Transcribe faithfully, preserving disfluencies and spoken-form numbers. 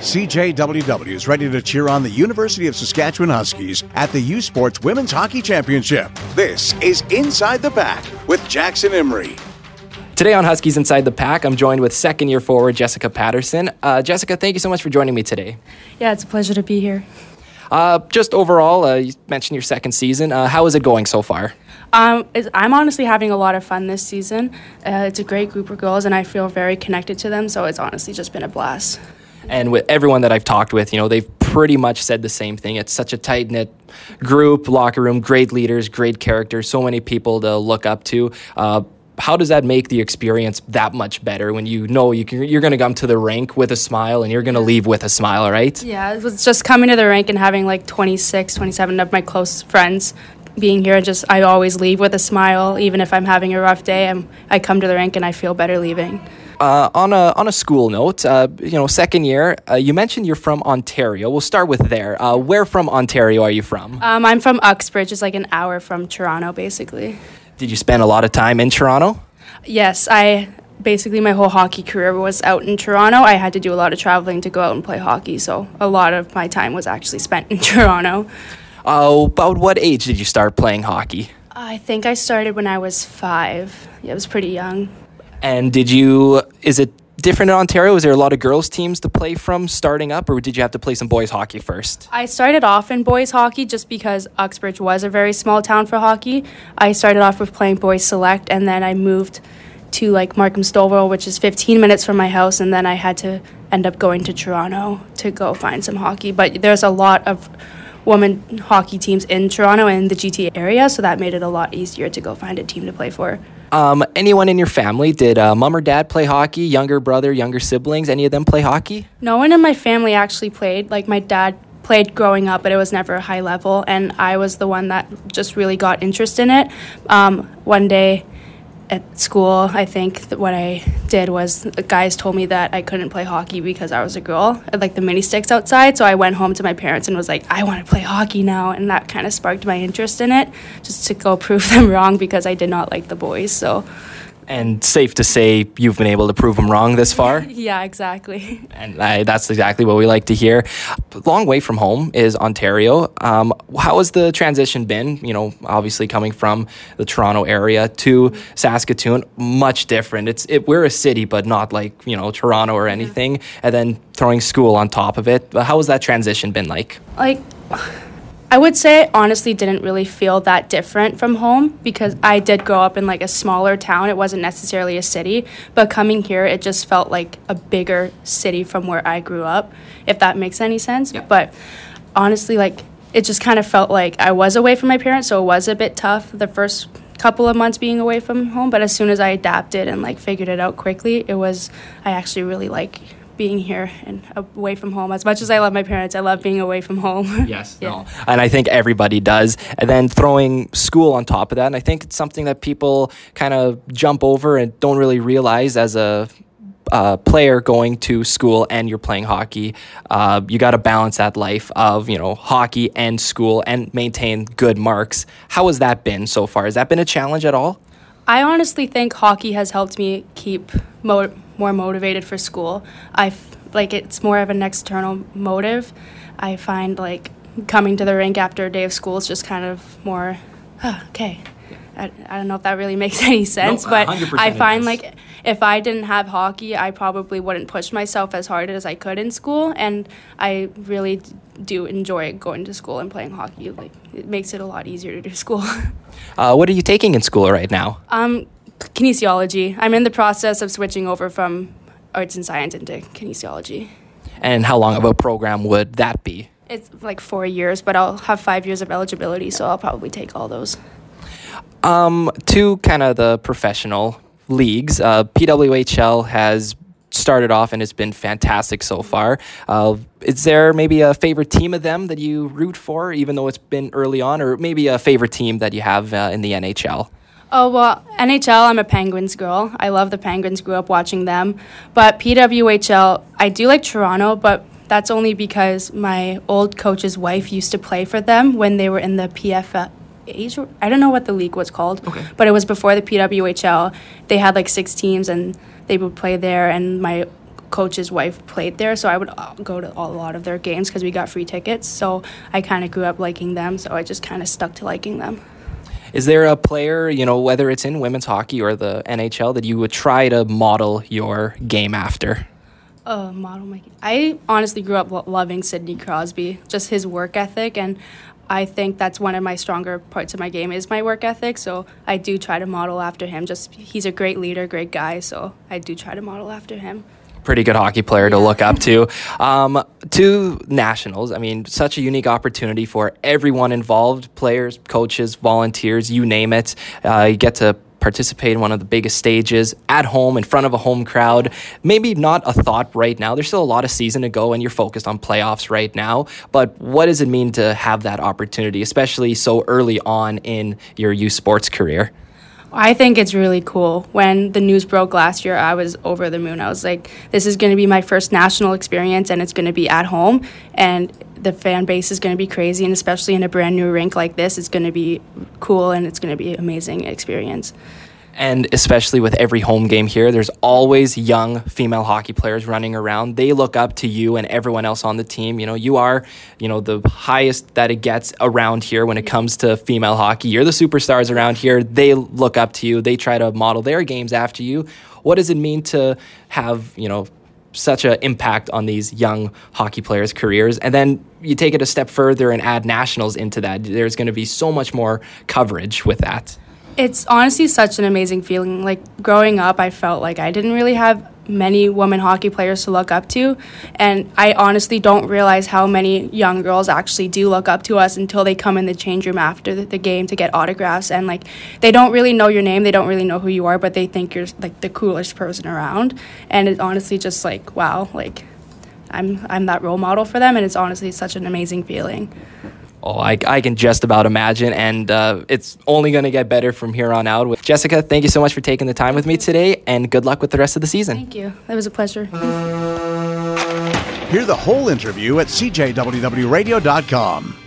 C J W W is ready to cheer on the University of Saskatchewan Huskies at the U Sports Women's Hockey Championship. This is Inside the Pack with Jackson Emery. Today on Huskies Inside the Pack, I'm joined with second-year forward Jessica Patterson. Uh, Jessica, thank you so much for joining me today. Yeah, it's a pleasure to be here. Uh, just overall, uh, you mentioned your second season. Uh, how is it going so far? Um, it's, I'm honestly having a lot of fun this season. Uh, it's a great group of girls, and I feel very connected to them, so it's honestly just been a blast. And with everyone that I've talked with, you know, they've pretty much said the same thing. It's such a tight-knit group, locker room, great leaders, great characters, so many people to look up to. Uh, how does that make the experience that much better when you know you can, you're going to come to the rink with a smile and you're going to leave with a smile, right? Yeah, it was just coming to the rink and having like twenty-six, twenty-seven of my close friends being here. Just I always leave with a smile, even if I'm having a rough day. I'm, I come to the rink and I feel better leaving. Uh, on a on a school note, uh, you know, second year, uh, you mentioned you're from Ontario. We'll start with there. Uh, where from Ontario are you from? Um, I'm from Uxbridge. It's like an hour from Toronto, basically. Did you spend a lot of time in Toronto? Yes, I basically my whole hockey career was out in Toronto. I had to do a lot of traveling to go out and play hockey, so a lot of my time was actually spent in Toronto. Uh, about what age did you start playing hockey? I think I started when I was five. Yeah, I was pretty young. And did you, is it different in Ontario? Is there a lot of girls' teams to play from starting up, or did you have to play some boys' hockey first? I started off in boys' hockey just because Uxbridge was a very small town for hockey. I started off with playing boys' select, and then I moved to like Markham Stouffville, which is fifteen minutes from my house, and then I had to end up going to Toronto to go find some hockey. But there's a lot of women hockey teams in Toronto and the G T A area, so that made it a lot easier to go find a team to play for. Um, anyone in your family, did uh, mom or dad play hockey? Younger brother, younger siblings, any of them play hockey? No one in my family actually played. Like, my dad played growing up, but it was never a high level, and I was the one that just really got interest in it. Um, one day at school, I think that what I did was the guys told me that I couldn't play hockey because I was a girl, at, like the mini sticks outside. So I went home to my parents and was like, I want to play hockey now. And that kind of sparked my interest in it, just to go prove them wrong because I did not like the boys. So. And safe to say you've been able to prove them wrong this far? Yeah, exactly. And I, that's exactly what we like to hear. Long way from home is Ontario. Um, how has the transition been? You know, obviously coming from the Toronto area to Saskatoon, much different. It's it, we're a city, but not like, you know, Toronto or anything. Yeah. And then throwing school on top of it. How has that transition been like? Like, I would say it honestly didn't really feel that different from home because I did grow up in like a smaller town. It wasn't necessarily a city, but coming here, it just felt like a bigger city from where I grew up, if that makes any sense. Yeah. But honestly, like, it just kind of felt like I was away from my parents, so it was a bit tough the first couple of months being away from home. But as soon as I adapted and like figured it out quickly, it was, I actually really like being here and away from home. As much as I love my parents, I love being away from home. Yes, yeah. No. And I think everybody does. And then throwing school on top of that, and I think it's something that people kind of jump over and don't really realize as a uh, player going to school and you're playing hockey. Uh, you got to balance that life of, you know, hockey and school and maintain good marks. How has that been so far? Has that been a challenge at all? I honestly think hockey has helped me keep mo- more motivated for school. I f- like it's more of an external motive. I find like coming to the rink after a day of school is just kind of more, oh, okay. I, I don't know if that really makes any sense, no, but I find like if I didn't have hockey, I probably wouldn't push myself as hard as I could in school, and I really d- do enjoy going to school and playing hockey. Like, it makes it a lot easier to do school. uh, what are you taking in school right now? Um, kinesiology. I'm in the process of switching over from arts and science into kinesiology. And how long of a program would that be? It's like four years, but I'll have five years of eligibility, so I'll probably take all those. Um, to kind of the professional leagues, uh, P W H L has started off and it's been fantastic so far. Uh, is there maybe a favorite team of them that you root for, even though it's been early on, or maybe a favorite team that you have uh, in the N H L? Oh, well, N H L, I'm a Penguins girl. I love the Penguins, grew up watching them. But P W H L, I do like Toronto, but that's only because my old coach's wife used to play for them when they were in the P F L. I don't know what the league was called, okay. But it was before the P W H L. They had like six teams and they would play there, and my coach's wife played there, so I would go to a lot of their games because we got free tickets. So I kind of grew up liking them, so I just kind of stuck to liking them. Is there a player, you know, whether it's in women's hockey or the N H L, that you would try to model your game after? Uh, model my game. I honestly grew up lo- loving Sidney Crosby, just his work ethic, and I think that's one of my stronger parts of my game is my work ethic. So I do try to model after him. Just he's a great leader, great guy. So I do try to model after him. Pretty good hockey player to look up to. Um, to Nationals, I mean, such a unique opportunity for everyone involved, players, coaches, volunteers, you name it. Uh, you get to participate in one of the biggest stages at home in front of a home crowd. Maybe not a thought right now. There's still a lot of season to go and you're focused on playoffs right now. But what does it mean to have that opportunity, especially so early on in your youth sports career? I think it's really cool. When the news broke last year, I was over the moon. I was like, this is going to be my first national experience, and it's going to be at home, and the fan base is going to be crazy, and especially in a brand new rink like this, it's going to be cool, and it's going to be an amazing experience. And especially with every home game here, there's always young female hockey players running around. They look up to you and everyone else on the team. You know, you are, you know, the highest that it gets around here when it comes to female hockey. You're the superstars around here. They look up to you. They try to model their games after you. What does it mean to have, you know, such an impact on these young hockey players' careers? And then you take it a step further and add nationals into that. There's going to be so much more coverage with that. It's honestly such an amazing feeling. Like, growing up, I felt like I didn't really have many women hockey players to look up to, and I honestly don't realize how many young girls actually do look up to us until they come in the change room after the, the game to get autographs, and like, they don't really know your name, they don't really know who you are, but they think you're like the coolest person around, and it's honestly just like, wow, like I'm I'm that role model for them, and it's honestly such an amazing feeling. Oh, I, I can just about imagine, and uh, it's only going to get better from here on out. Jessica, thank you so much for taking the time with me today, and good luck with the rest of the season. Thank you. It was a pleasure. Hear the whole interview at C J W W radio dot com.